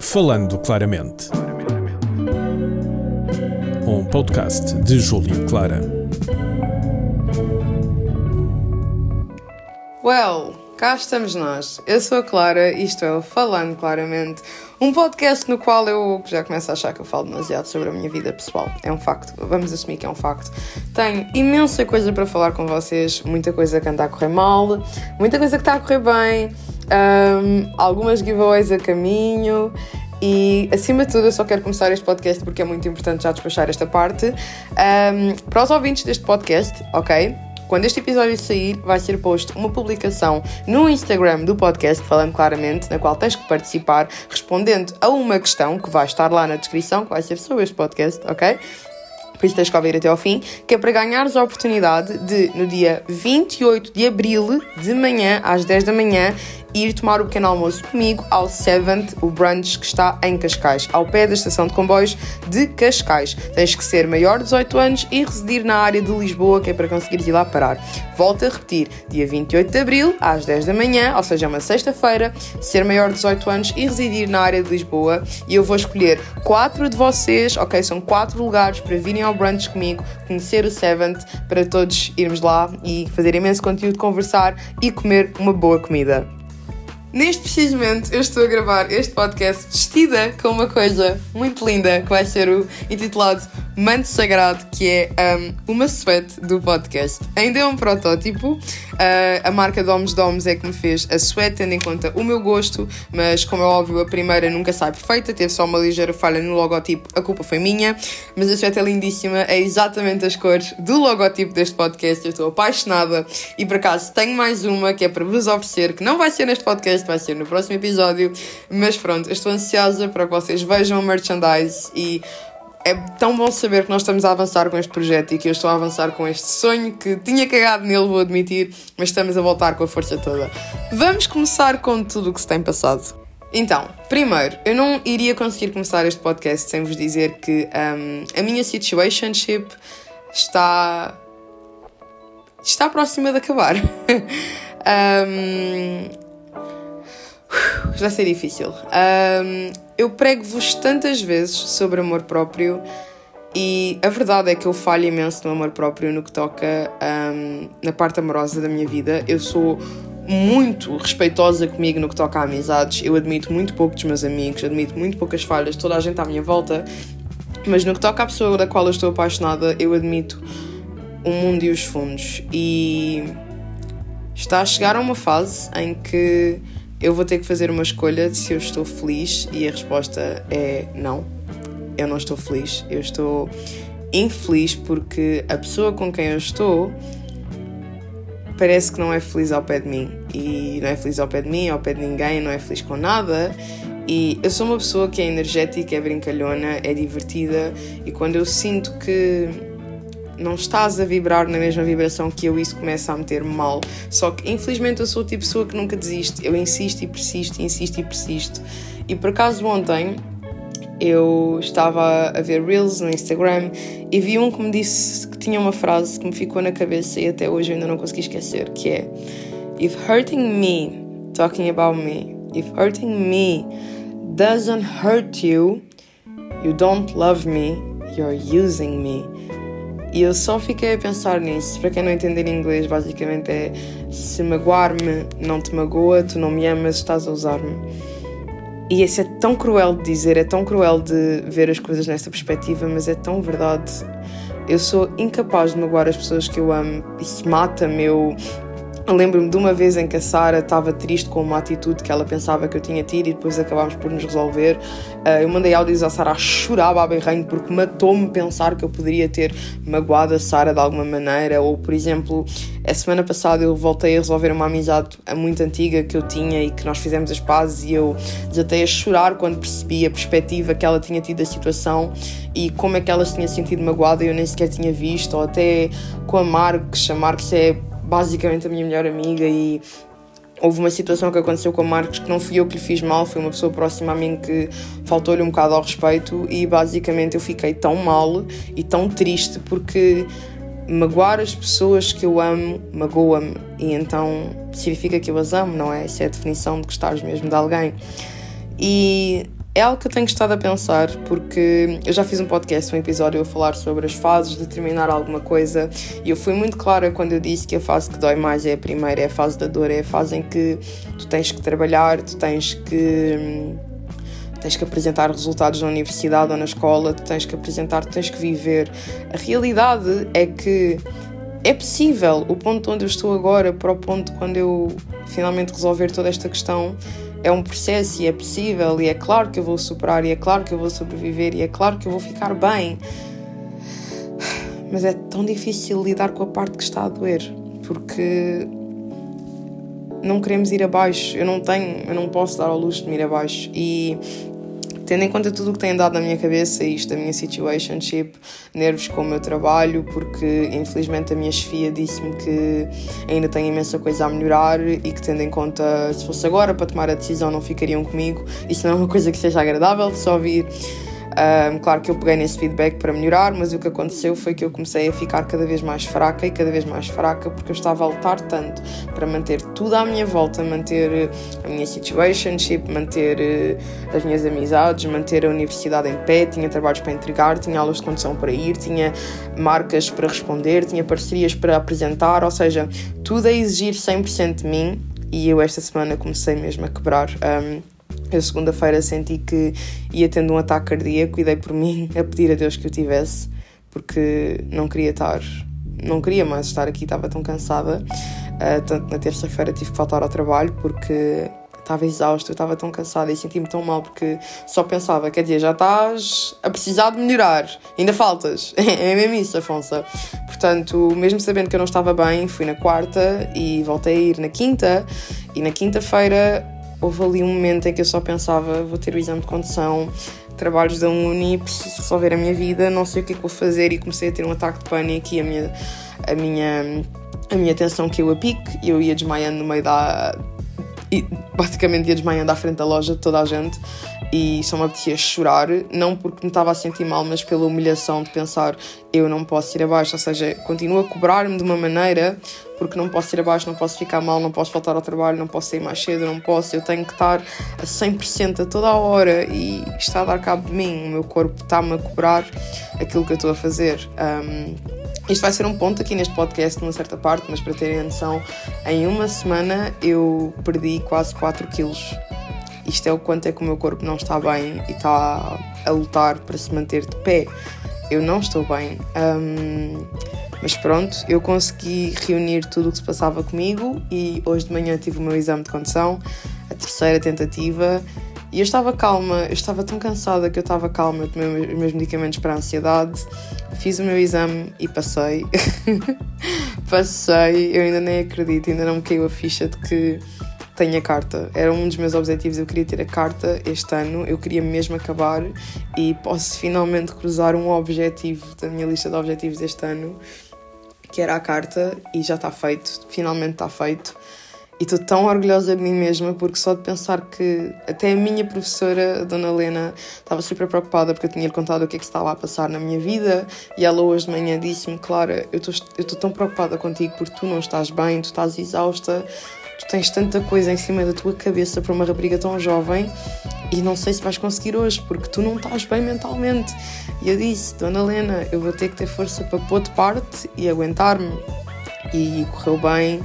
Falando Claramente. Um podcast de Júlio Clara. Cá estamos nós. Eu sou a Clara e isto é o Falando Claramente, um podcast no qual eu já começo a achar que eu falo demasiado sobre a minha vida pessoal. É um facto, vamos assumir que é um facto. Tenho imensa coisa para falar com vocês, muita coisa que anda a correr mal, muita coisa que está a correr bem, algumas giveaways a caminho. E, acima de tudo, eu só quero começar este podcast porque é muito importante já despachar esta parte. Para os ouvintes deste podcast, ok? Quando este episódio sair, vai ser posto uma publicação no Instagram do podcast, Falando Claramente, na qual tens que participar respondendo a uma questão que vai estar lá na descrição, que vai ser sobre este podcast, ok? Por isso tens que ouvir até ao fim, que é para ganhares a oportunidade de, no dia 28 de Abril, de manhã, às 10 da manhã, ir tomar o pequeno almoço comigo ao Seventh, o brunch que está em Cascais, ao pé da estação de comboios de Cascais. Tens que ser maior de 18 anos e residir na área de Lisboa, que é para conseguires ir lá parar. Volto a repetir, dia 28 de Abril, às 10 da manhã, ou seja, uma sexta-feira, ser maior de 18 anos e residir na área de Lisboa. E eu vou escolher 4 de vocês, ok? São 4 lugares para virem ao brunch comigo, conhecer o Seventh, para todos irmos lá e fazer imenso conteúdo, conversar e comer uma boa comida. Neste preciso momento, eu estou a gravar este podcast vestida com uma coisa muito linda, que vai ser o intitulado Manto Sagrado, que é uma sweat do podcast. Ainda é um protótipo, a marca Domus Domus é que me fez a sweat, tendo em conta o meu gosto, mas como é óbvio, a primeira nunca sai perfeita, teve só uma ligeira falha no logotipo, a culpa foi minha, mas a sweat é lindíssima, é exatamente as cores do logotipo deste podcast, eu estou apaixonada e por acaso tenho mais uma que é para vos oferecer, que não vai ser neste podcast, vai ser no próximo episódio, mas pronto, eu estou ansiosa para que vocês vejam o merchandise e é tão bom saber que nós estamos a avançar com este projeto e que eu estou a avançar com este sonho que tinha cagado nele, vou admitir, mas estamos a voltar com a força toda. Vamos começar com tudo o que se tem passado. Então, primeiro, eu não iria conseguir começar este podcast sem vos dizer que a minha situationship está próxima de acabar. Vai ser difícil. Eu prego-vos tantas vezes sobre amor próprio e a verdade é que eu falho imenso no amor próprio no que toca na parte amorosa da minha vida. Eu sou muito respeitosa comigo no que toca a amizades, eu admito muito pouco dos meus amigos, admito muito poucas falhas, toda a gente à minha volta, mas no que toca à pessoa da qual eu estou apaixonada, eu admito o mundo e os fundos. E está a chegar a uma fase em que eu vou ter que fazer uma escolha de se eu estou feliz e a resposta é não. Eu não estou feliz. Eu estou infeliz porque a pessoa com quem eu estou parece que não é feliz ao pé de mim. E não é feliz ao pé de mim, ao pé de ninguém, não é feliz com nada. E eu sou uma pessoa que é energética, é brincalhona, é divertida e quando eu sinto que não estás a vibrar na mesma vibração que eu, isso começa a meter-me mal. Só que, infelizmente, eu sou o tipo de pessoa que nunca desiste. Eu insisto e persisto, insisto e persisto. E, por acaso, ontem, eu estava a ver Reels no Instagram e vi um que me disse que tinha uma frase que me ficou na cabeça e até hoje eu ainda não consegui esquecer, que é: If hurting me, talking about me, if hurting me doesn't hurt you, you don't love me, you're using me. E eu só fiquei a pensar nisso. Para quem não entender inglês, basicamente é: se magoar-me não te magoa, tu não me amas, estás a usar-me. E isso é tão cruel de dizer, é tão cruel de ver as coisas nesta perspectiva, mas é tão verdade. Eu sou incapaz de magoar as pessoas que eu amo. Isso mata-me. Eu lembro-me de uma vez em que a Sara estava triste com uma atitude que ela pensava que eu tinha tido e depois acabámos por nos resolver. Eu mandei áudios à Sara a chorar a berranho porque matou-me pensar que eu poderia ter magoado a Sara de alguma maneira. Ou, por exemplo, a semana passada eu voltei a resolver uma amizade muito antiga que eu tinha e que nós fizemos as pazes e eu desatei a chorar quando percebi a perspectiva que ela tinha tido da situação e como é que ela se tinha sentido magoada e eu nem sequer tinha visto. Ou até com a Marques é basicamente a minha melhor amiga e houve uma situação que aconteceu com a Marques que não fui eu que lhe fiz mal, foi uma pessoa próxima a mim que faltou-lhe um bocado ao respeito e basicamente eu fiquei tão mal e tão triste porque magoar as pessoas que eu amo magoa-me e então significa que eu as amo, não é? Essa é a definição de gostares mesmo de alguém. E É algo que eu tenho estado a pensar, porque eu já fiz um episódio a falar sobre as fases de terminar alguma coisa, e eu fui muito clara quando eu disse que a fase que dói mais é a primeira, é a fase da dor, é a fase em que tu tens que trabalhar, tu tens que apresentar resultados na universidade ou na escola, tu tens que viver. A realidade é que é possível. O ponto onde eu estou agora para o ponto quando eu finalmente resolver toda esta questão é um processo e é possível, e é claro que eu vou superar, e é claro que eu vou sobreviver, e é claro que eu vou ficar bem. Mas é tão difícil lidar com a parte que está a doer, porque não queremos ir abaixo. Eu não posso dar ao luxo de me ir abaixo. E tendo em conta tudo o que tem andado na minha cabeça, isto da minha situationship, nervos com o meu trabalho, porque infelizmente a minha chefia disse-me que ainda tem imensa coisa a melhorar e que, tendo em conta, se fosse agora para tomar a decisão, não ficariam comigo. Isso não é uma coisa que seja agradável de só ouvir. Claro que eu peguei nesse feedback para melhorar, mas o que aconteceu foi que eu comecei a ficar cada vez mais fraca, porque eu estava a lutar tanto para manter tudo à minha volta, manter a minha situationship, manter as minhas amizades, manter a universidade em pé. Tinha trabalhos para entregar, tinha aulas de condução para ir, tinha marcas para responder, tinha parcerias para apresentar, ou seja, tudo a exigir 100% de mim, e eu esta semana comecei mesmo a quebrar. Eu segunda-feira senti que ia tendo um ataque cardíaco e dei por mim a pedir a Deus que eu tivesse, porque não queria mais estar aqui, estava tão cansada. Tanto na terça-feira tive que faltar ao trabalho porque estava exausta, eu estava tão cansada e senti-me tão mal, porque só pensava, quer dizer, já estás a precisar de melhorar, ainda faltas. É mesmo isso, Afonso. Portanto, mesmo sabendo que eu não estava bem, fui na quarta e voltei a ir na quinta, e na quinta-feira houve ali um momento em que eu só pensava, vou ter o exame de condução, trabalhos da uni, preciso resolver a minha vida, não sei o que é que vou fazer, e comecei a ter um ataque de pânico e a minha tensão caiu a pique, e eu ia desmaiando no meio basicamente ia desmaiando à frente da loja de toda a gente, e só me apetecia chorar, não porque me estava a sentir mal, mas pela humilhação de pensar, eu não posso ir abaixo, ou seja, continuo a cobrar-me de uma maneira, porque não posso ir abaixo, não posso ficar mal, não posso faltar ao trabalho, não posso sair mais cedo, eu tenho que estar a 100% a toda a hora, e está a dar cabo de mim, o meu corpo está-me a cobrar aquilo que eu estou a fazer. Isto vai ser um ponto aqui neste podcast, numa certa parte, mas para terem a noção, em uma semana eu perdi quase 4 quilos. Isto é o quanto é que o meu corpo não está bem e está a lutar para se manter de pé. Eu não estou bem. Mas pronto, eu consegui reunir tudo o que se passava comigo, e hoje de manhã tive o meu exame de condução, a terceira tentativa, e eu estava calma, eu estava tão cansada que eu estava calma, eu tomei os meus medicamentos para a ansiedade, fiz o meu exame e passei. Passei, eu ainda nem acredito, ainda não me caiu a ficha de que tenho a carta. Era um dos meus objetivos, eu queria ter a carta este ano, eu queria mesmo acabar, e posso finalmente cruzar um objetivo da minha lista de objetivos deste ano, que era a carta, e já está feito, finalmente está feito. E estou tão orgulhosa de mim mesma, porque só de pensar que até a minha professora, a Dona Helena, estava super preocupada porque eu tinha-lhe contado o que é que estava a passar na minha vida, e ela hoje de manhã disse-me, Clara, eu estou tão preocupada contigo porque tu não estás bem, tu estás exausta, tu tens tanta coisa em cima da tua cabeça para uma rapariga tão jovem, e não sei se vais conseguir hoje, porque tu não estás bem mentalmente. E eu disse, Dona Helena, eu vou ter que ter força para pôr de parte e aguentar-me. E correu bem.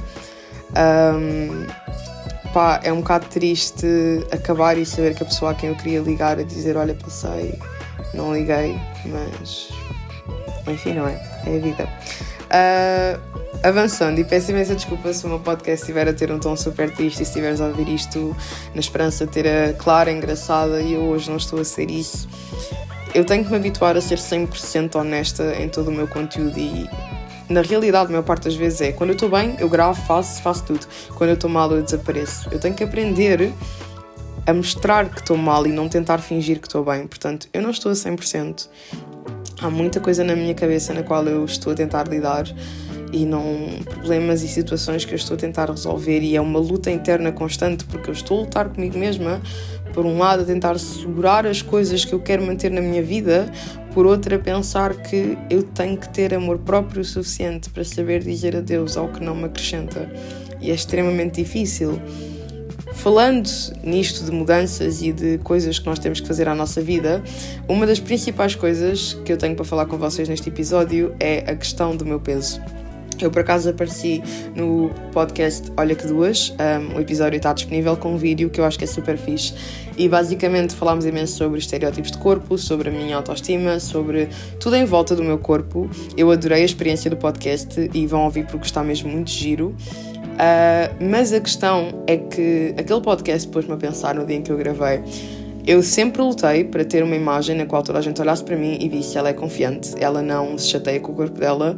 É um bocado triste acabar e saber que a pessoa a quem eu queria ligar a dizer, olha, passei, não liguei, mas enfim, não é? É a vida. Avançando, e peço imensa desculpa se o meu podcast estiver a ter um tom super triste, e se estiveres a ouvir isto na esperança de ter a Clara engraçada, e eu hoje não estou a ser isso. Eu tenho que me habituar a ser 100% honesta em todo o meu conteúdo, e na realidade, a maior parte das vezes quando eu estou bem, eu gravo, faço tudo. Quando eu estou mal, eu desapareço. Eu tenho que aprender a mostrar que estou mal e não tentar fingir que estou bem. Portanto, eu não estou a 100%. Há muita coisa na minha cabeça na qual eu estou a tentar lidar, e problemas e situações que eu estou a tentar resolver, e é uma luta interna constante, porque eu estou a lutar comigo mesma, por um lado a tentar segurar as coisas que eu quero manter na minha vida, por outro a pensar que eu tenho que ter amor próprio o suficiente para saber dizer adeus ao que não me acrescenta, e é extremamente difícil. falando nisto de mudanças e de coisas que nós temos que fazer à nossa vida, uma das principais coisas que eu tenho para falar com vocês neste episódio é a questão do meu peso. Eu, por acaso, apareci no podcast Olha que Duas. O episódio está disponível com um vídeo que eu acho que é super fixe. E, basicamente, falámos imenso sobre estereótipos de corpo, sobre a minha autoestima, sobre tudo em volta do meu corpo. Eu adorei a experiência do podcast e vão ouvir porque está mesmo muito giro. Mas a questão é que aquele podcast pôs-me a pensar no dia em que eu gravei. Eu sempre lutei para ter uma imagem na qual toda a gente olhasse para mim e visse: ela é confiante, ela não se chateia com o corpo dela.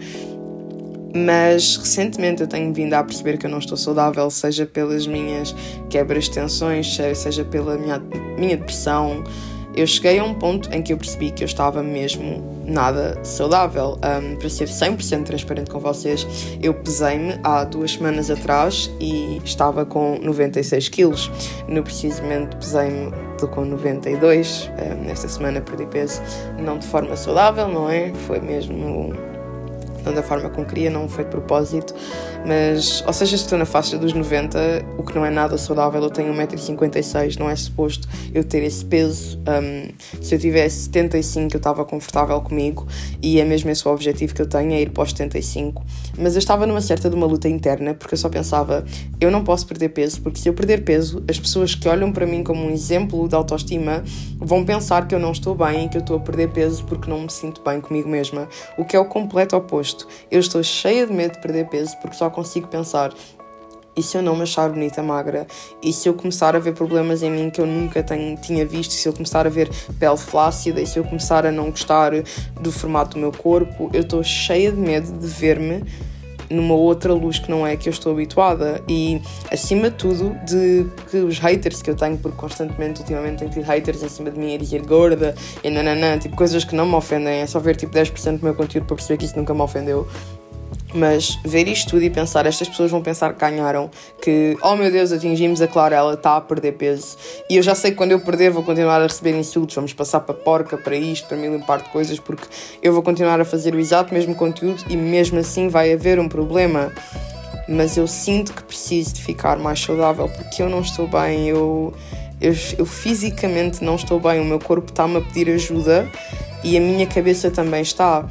Mas recentemente eu tenho vindo a perceber que eu não estou saudável, seja pelas minhas quebras de tensões, seja pela minha depressão. Eu cheguei a um ponto em que eu percebi que eu estava mesmo nada saudável. Para ser 100% transparente com vocês, eu pesei-me há 2 semanas atrás e estava com 96 quilos. No preciso momento pesei-me, estou com 92. Nesta semana perdi peso, não de forma saudável, não é? Foi mesmo... não da forma como queria, não foi de propósito, mas, ou seja, estou na faixa dos 90, o que não é nada saudável. Eu tenho 1,56m, não é suposto eu ter esse peso. Se eu tivesse 75, eu estava confortável comigo, e é mesmo esse o objetivo que eu tenho, é ir para os 75. Mas eu estava numa certa de uma luta interna, porque eu só pensava, eu não posso perder peso, porque se eu perder peso, as pessoas que olham para mim como um exemplo de autoestima vão pensar que eu não estou bem e que eu estou a perder peso porque não me sinto bem comigo mesma, o que é o completo oposto. Eu estou cheia de medo de perder peso porque só consigo pensar: e se eu não me achar bonita, magra? E se eu começar a ver problemas em mim que eu nunca tinha visto? E se eu começar a ver pele flácida? E se eu começar a não gostar do formato do meu corpo? Eu estou cheia de medo de ver-me numa outra luz que não é que eu estou habituada. E, acima de tudo, de que os haters que eu tenho, porque constantemente, ultimamente, tenho tido haters em cima de mim a dizer gorda e nananã, tipo, coisas que não me ofendem. É só ver, tipo, 10% do meu conteúdo para perceber que isso nunca me ofendeu. Mas ver isto tudo e pensar, estas pessoas vão pensar que ganharam, que, oh meu Deus, atingimos a Clara, ela está a perder peso. E eu já sei que quando eu perder vou continuar a receber insultos, vamos passar para porca, para isto, para mil par de coisas, porque eu vou continuar a fazer o exato mesmo conteúdo e mesmo assim vai haver um problema. Mas eu sinto que preciso de ficar mais saudável, porque eu não estou bem, eu fisicamente não estou bem, o meu corpo está-me a pedir ajuda e a minha cabeça também está.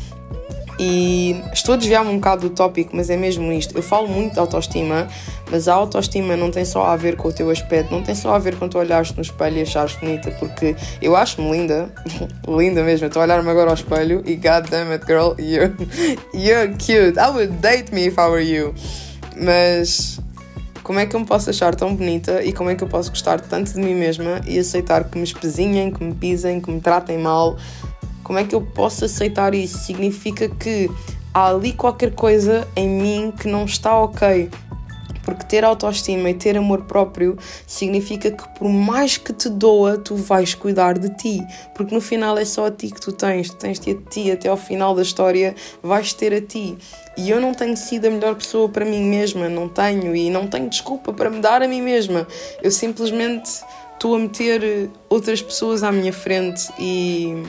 E estou a desviar-me um bocado do tópico, mas é mesmo isto. Eu falo muito de autoestima, mas a autoestima não tem só a ver com o teu aspecto, não tem só a ver com tu olhares no espelho e achares bonita, porque eu acho-me linda, linda mesmo. Eu estou a olhar-me agora ao espelho e God damn it, girl, you're cute. I would date me if I were you. Mas como é que eu me posso achar tão bonita e como é que eu posso gostar tanto de mim mesma e aceitar que me espezinhem, que me pisem, que me tratem mal? Como é que eu posso aceitar isso? Significa que há ali qualquer coisa em mim que não está ok. Porque ter autoestima e ter amor próprio significa que por mais que te doa, tu vais cuidar de ti. Porque no final é só a ti que tu tens-te a ti, até ao final da história vais ter a ti. E eu não tenho sido a melhor pessoa para mim mesma, não tenho, e não tenho desculpa para me dar a mim mesma. Eu simplesmente estou a meter outras pessoas à minha frente e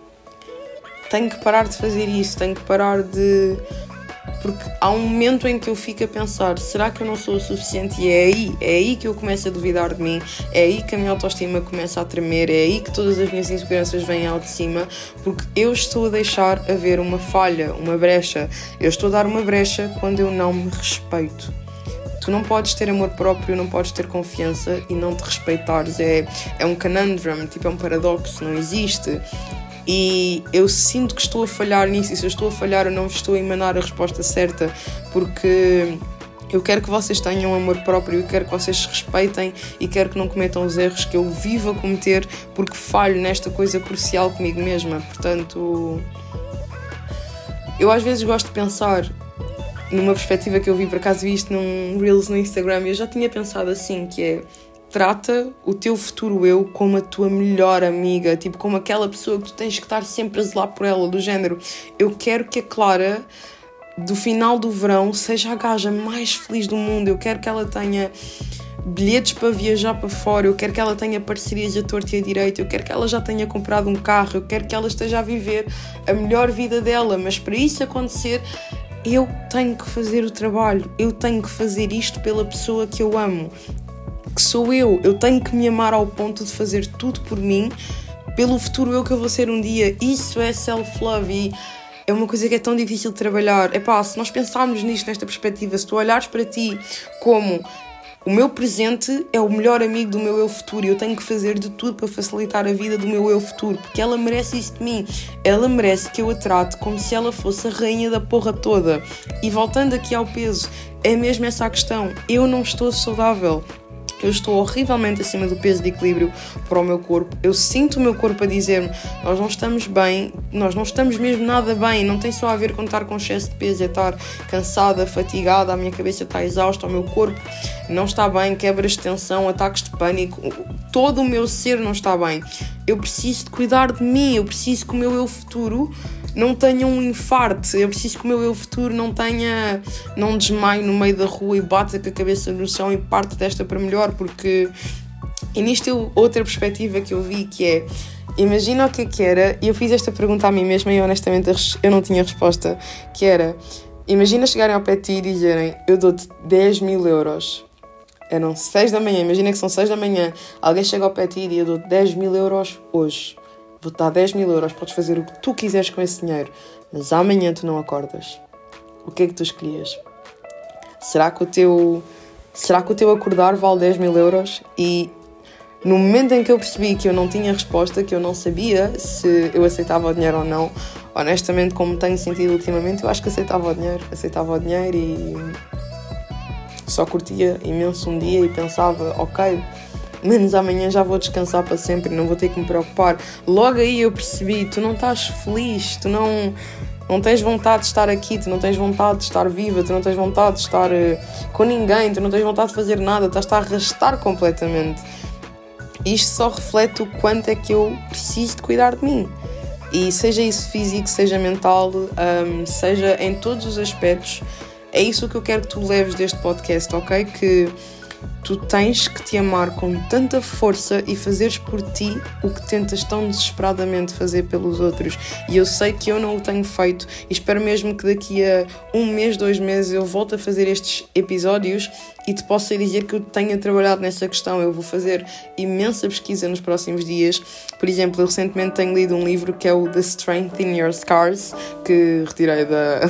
tenho que parar de fazer isso, tenho que parar de... Porque há um momento em que eu fico a pensar, será que eu não sou o suficiente? E é aí que eu começo a duvidar de mim, é aí que a minha autoestima começa a tremer, é aí que todas as minhas inseguranças vêm ao de cima, porque eu estou a deixar haver uma falha, uma brecha. Eu estou a dar uma brecha quando eu não me respeito. Tu não podes ter amor próprio, não podes ter confiança e não te respeitares. É um conundrum, tipo, é um paradoxo, não existe. E eu sinto que estou a falhar nisso, e se eu estou a falhar eu não estou a emanar a resposta certa, porque eu quero que vocês tenham amor próprio, eu quero que vocês se respeitem e quero que não cometam os erros que eu vivo a cometer porque falho nesta coisa crucial comigo mesma. Portanto, eu às vezes gosto de pensar numa perspectiva que eu vi, por acaso vi isto num Reels no Instagram, e eu já tinha pensado assim, que é: trata o teu futuro eu como a tua melhor amiga, tipo, como aquela pessoa que tu tens que estar sempre a zelar por ela, do género, eu quero que a Clara, do final do verão, seja a gaja mais feliz do mundo, eu quero que ela tenha bilhetes para viajar para fora, eu quero que ela tenha parcerias a torto e a direito, eu quero que ela já tenha comprado um carro, eu quero que ela esteja a viver a melhor vida dela, mas para isso acontecer, eu tenho que fazer o trabalho, eu tenho que fazer isto pela pessoa que eu amo. porque sou eu tenho que me amar ao ponto de fazer tudo por mim, pelo futuro eu que eu vou ser um dia. Isso é self-love e é uma coisa que é tão difícil de trabalhar. Se nós pensarmos nisto, nesta perspectiva, se tu olhares para ti como o meu presente é o melhor amigo do meu eu futuro e eu tenho que fazer de tudo para facilitar a vida do meu eu futuro, porque ela merece isso de mim. Ela merece que eu a trate como se ela fosse a rainha da porra toda. E voltando aqui ao peso, é mesmo essa a questão. Eu não estou saudável. Eu estou horrivelmente acima do peso de equilíbrio para o meu corpo. Eu sinto o meu corpo a dizer-me: nós não estamos bem, nós não estamos mesmo nada bem. Não tem só a ver com estar com excesso de peso, é estar cansada, fatigada, a minha cabeça está exausta, o meu corpo não está bem, quebras de tensão, ataques de pânico, todo o meu ser não está bem. Eu preciso de cuidar de mim, eu preciso que o meu eu futuro não tenha um infarto, eu preciso que o meu eu futuro não desmaie no meio da rua e bata com a cabeça no chão e parte desta para melhor, porque... E nisto outra perspectiva que eu vi, que é, imagina o que era, e eu fiz esta pergunta a mim mesma e honestamente eu não tinha resposta, que era, imagina chegarem ao pé de ti e dizerem: eu dou-te 10 mil euros. Eram 6 da manhã, imagina que são 6 da manhã, alguém chega ao pé de ti e diz: eu dou-te 10 mil euros hoje. Vou-te dar 10 mil euros, podes fazer o que tu quiseres com esse dinheiro, mas amanhã tu não acordas. O que é que tu escolhias? Será que o teu acordar vale 10 mil euros? E no momento em que eu percebi que eu não tinha resposta, que eu não sabia se eu aceitava o dinheiro ou não, honestamente, como tenho sentido ultimamente, eu acho que aceitava o dinheiro e só curtia imenso um dia e pensava: ok, menos amanhã já vou descansar para sempre, não vou ter que me preocupar. Logo aí eu percebi: tu não estás feliz, tu não tens vontade de estar aqui, tu não tens vontade de estar viva, tu não tens vontade de estar com ninguém, tu não tens vontade de fazer nada, estás-te a arrastar completamente. Isto só reflete o quanto é que eu preciso de cuidar de mim. E seja isso físico, seja mental, seja em todos os aspectos, é isso que eu quero que tu leves deste podcast, ok? Que tu tens que te amar com tanta força e fazeres por ti o que tentas tão desesperadamente fazer pelos outros. E eu sei que eu não o tenho feito e espero mesmo que daqui a 1 mês, 2 meses eu volte a fazer estes episódios e te possa dizer que eu tenha trabalhado nessa questão. Eu vou fazer imensa pesquisa nos próximos dias. Por exemplo, eu recentemente tenho lido um livro que é o The Strength in Your Scars, que retirei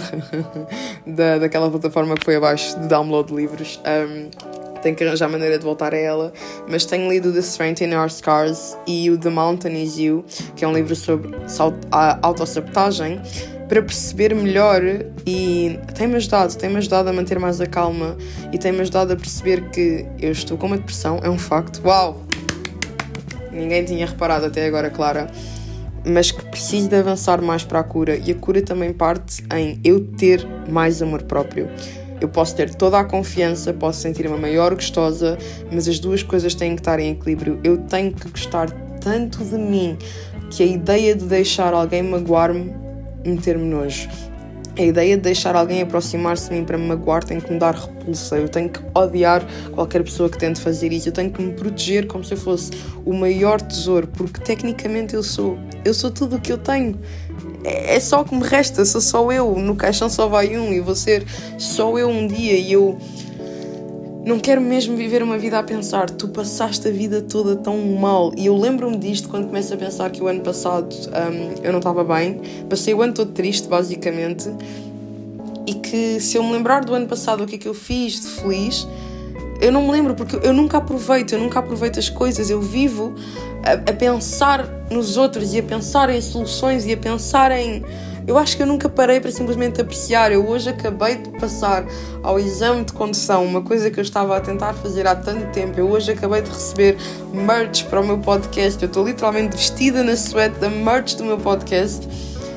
daquela plataforma que foi abaixo de download de livros. Tenho que arranjar maneira de voltar a ela, mas tenho lido The Strength in Our Scars e o The Mountain Is You, que é um livro sobre autossabotagem, para perceber melhor, e tem-me ajudado a manter mais a calma e tem-me ajudado a perceber que eu estou com uma depressão, é um facto. Uau! Ninguém tinha reparado até agora, Clara. Mas que preciso de avançar mais para a cura, e a cura também parte em eu ter mais amor próprio. Eu posso ter toda a confiança, posso sentir-me maior gostosa, mas as duas coisas têm que estar em equilíbrio. Eu tenho que gostar tanto de mim que a ideia de deixar alguém magoar-me, meter-me nojo. A ideia de deixar alguém aproximar-se de mim para me magoar tem que me dar repulsa. Eu tenho que odiar qualquer pessoa que tente fazer isso. Eu tenho que me proteger como se eu fosse o maior tesouro, porque tecnicamente eu sou tudo o que eu tenho. É só o que me resta, sou só eu, no caixão só vai um e vou ser só eu um dia. E eu não quero mesmo viver uma vida a pensar: tu passaste a vida toda tão mal. E eu lembro-me disto quando começo a pensar que o ano passado eu não estava bem, passei o ano todo triste basicamente, e que se eu me lembrar do ano passado o que é que eu fiz de feliz, eu não me lembro, porque eu nunca aproveito as coisas. Eu vivo a pensar nos outros e a pensar em soluções e a pensar em... Eu acho que eu nunca parei para simplesmente apreciar. Eu hoje acabei de passar ao exame de condução, uma coisa que eu estava a tentar fazer há tanto tempo. Eu hoje acabei de receber merch para o meu podcast. Eu estou literalmente vestida na suéte da merch do meu podcast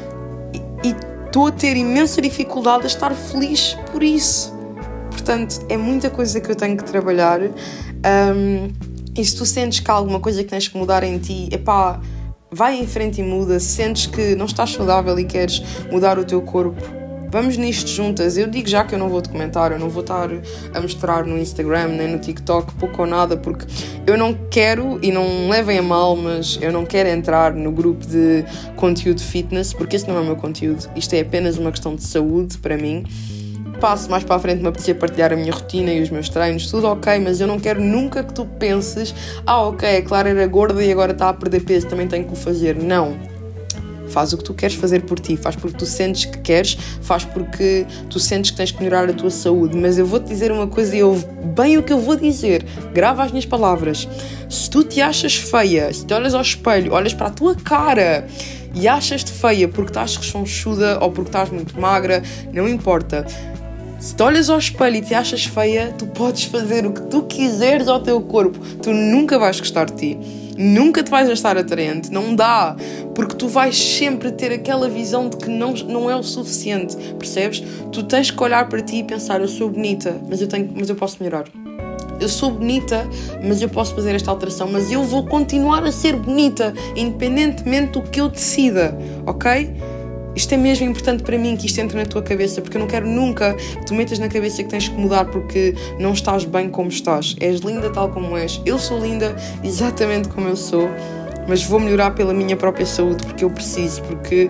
e estou a ter imensa dificuldade a estar feliz por isso. Portanto, é muita coisa que eu tenho que trabalhar. E se tu sentes que há alguma coisa que tens que mudar em ti, vai em frente e muda. Se sentes que não estás saudável e queres mudar o teu corpo, vamos nisto juntas. Eu digo já que eu não vou documentar, eu não vou estar a mostrar no Instagram nem no TikTok pouco ou nada, porque eu não quero, e não levem a mal, mas eu não quero entrar no grupo de conteúdo fitness, porque esse não é o meu conteúdo. Isto é apenas uma questão de saúde para mim. se mais para a frente me apetecer partilhar a minha rotina e os meus treinos, tudo ok, mas eu não quero nunca que tu penses, ok, a Clara era gorda e agora está a perder peso, também tenho que o fazer. Não. Faz o que tu queres fazer por ti, faz porque tu sentes que queres, faz porque tu sentes que tens que melhorar a tua saúde. Mas eu vou-te dizer uma coisa e ouve bem o que eu vou dizer. Grava as minhas palavras. Se tu te achas feia, se te olhas ao espelho, olhas para a tua cara e achas-te feia porque estás rechonchuda ou porque estás muito magra, não importa. Se te olhas ao espelho e te achas feia, tu podes fazer o que tu quiseres ao teu corpo. Tu nunca vais gostar de ti. Nunca te vais estar atraente, não dá, porque tu vais sempre ter aquela visão de que não é o suficiente, percebes? Tu tens que olhar para ti e pensar, eu sou bonita, mas eu posso melhorar. Eu sou bonita, mas eu posso fazer esta alteração, mas eu vou continuar a ser bonita, independentemente do que eu decida, ok? Isto é mesmo importante para mim, que isto entre na tua cabeça, porque eu não quero nunca que tu metas na cabeça que tens que mudar porque não estás bem como estás. És linda tal como és. Eu sou linda exatamente como eu sou, mas vou melhorar pela minha própria saúde, porque eu preciso, porque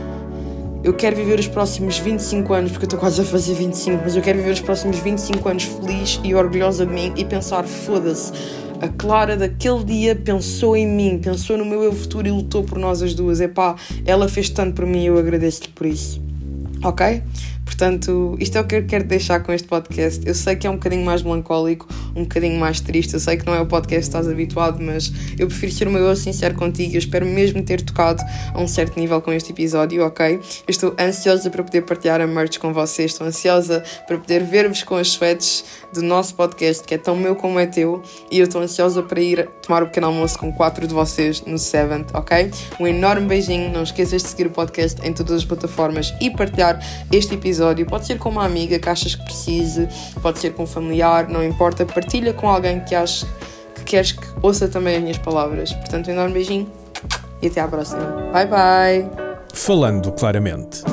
eu quero viver os próximos 25 anos, porque eu estou quase a fazer 25, mas eu quero viver os próximos 25 anos feliz e orgulhosa de mim e pensar, foda-se, a Clara daquele dia pensou em mim, pensou no meu eu futuro e lutou por nós as duas. Epá, ela fez tanto por mim e eu agradeço-lhe por isso. Ok? Portanto, isto é o que eu quero deixar com este podcast. Eu sei que é um bocadinho mais melancólico, um bocadinho mais triste. Eu sei que não é o podcast que estás habituado, mas eu prefiro ser o meu eu sincero contigo. Eu espero mesmo ter tocado a um certo nível com este episódio, ok? Eu estou ansiosa para poder partilhar a merch com vocês. Estou ansiosa para poder ver-vos com as sweats do nosso podcast, que é tão meu como é teu. E eu estou ansiosa para ir tomar o pequeno almoço com 4 de vocês no 7th, ok? Um enorme beijinho. Não esqueças de seguir o podcast em todas as plataformas e partilhar este episódio. Pode ser com uma amiga que achas que precise, pode ser com um familiar, não importa. Partilha com alguém que achas que queres que ouça também as minhas palavras. Portanto, um enorme beijinho e até à próxima. Bye bye! Falando Claramente.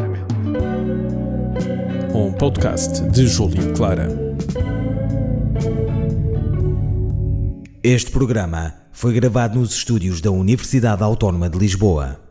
Um podcast de Júlio Clara. Este programa foi gravado nos estúdios da Universidade Autónoma de Lisboa.